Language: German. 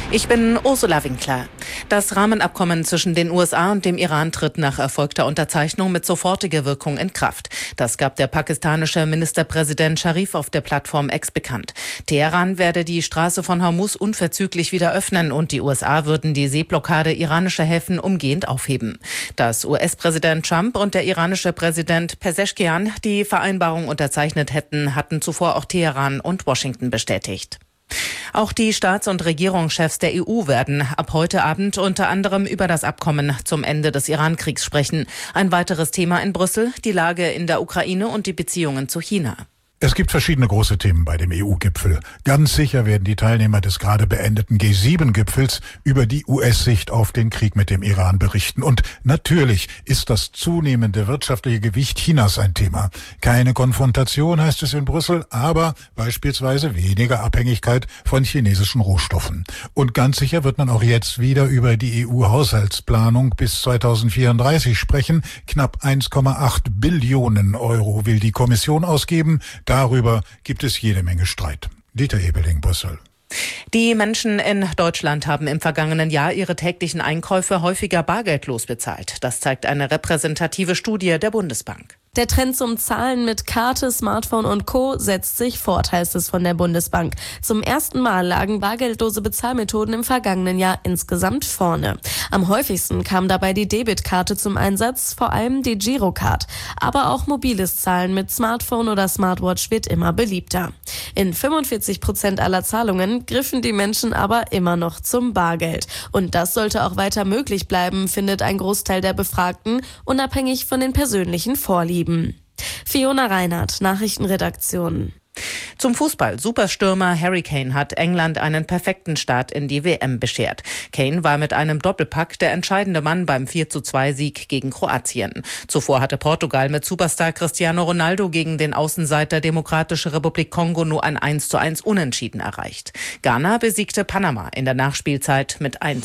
Ich bin Ursula Winkler. Das Rahmenabkommen zwischen den USA und dem Iran tritt nach erfolgter Unterzeichnung mit sofortiger Wirkung in Kraft. Das gab der pakistanische Ministerpräsident Sharif auf der Plattform X bekannt. Teheran werde die Straße von Hormuz unverzüglich wieder öffnen und die USA würden die Seeblockade iranischer Häfen umgehend aufheben. Dass US-Präsident Trump und der iranische Präsident Pezeshkian die Vereinbarung unterzeichnet hätten, hatten zuvor auch Teheran und Washington bestätigt. Auch die Staats- und Regierungschefs der EU werden ab heute Abend unter anderem über das Abkommen zum Ende des Iran-Kriegs sprechen. Ein weiteres Thema in Brüssel, die Lage in der Ukraine und die Beziehungen zu China. Es gibt verschiedene große Themen bei dem EU-Gipfel. Ganz sicher werden die Teilnehmer des gerade beendeten G7-Gipfels über die US-Sicht auf den Krieg mit dem Iran berichten. Und natürlich ist das zunehmende wirtschaftliche Gewicht Chinas ein Thema. Keine Konfrontation, heißt es in Brüssel, aber beispielsweise weniger Abhängigkeit von chinesischen Rohstoffen. Und ganz sicher wird man auch jetzt wieder über die EU-Haushaltsplanung bis 2034 sprechen. Knapp 1,8 Billionen Euro will die Kommission ausgeben. Darüber gibt es jede Menge Streit. Dieter Ebeling, Brüssel. Die Menschen in Deutschland haben im vergangenen Jahr ihre täglichen Einkäufe häufiger bargeldlos bezahlt. Das zeigt eine repräsentative Studie der Bundesbank. Der Trend zum Zahlen mit Karte, Smartphone und Co. setzt sich fort, heißt es von der Bundesbank. Zum ersten Mal lagen bargeldlose Bezahlmethoden im vergangenen Jahr insgesamt vorne. Am häufigsten kam dabei die Debitkarte zum Einsatz, vor allem die Girocard. Aber auch mobiles Zahlen mit Smartphone oder Smartwatch wird immer beliebter. In 45% aller Zahlungen griffen die Menschen aber immer noch zum Bargeld. Und das sollte auch weiter möglich bleiben, findet ein Großteil der Befragten, unabhängig von den persönlichen Vorlieben. Fiona Reinhardt, Nachrichtenredaktion. Zum Fußball. Superstürmer Harry Kane hat England einen perfekten Start in die WM beschert. Kane war mit einem Doppelpack der entscheidende Mann beim 4:2-Sieg gegen Kroatien. Zuvor hatte Portugal mit Superstar Cristiano Ronaldo gegen den Außenseiter Demokratische Republik Kongo nur ein 1:1 Unentschieden erreicht. Ghana besiegte Panama in der Nachspielzeit mit 1:0.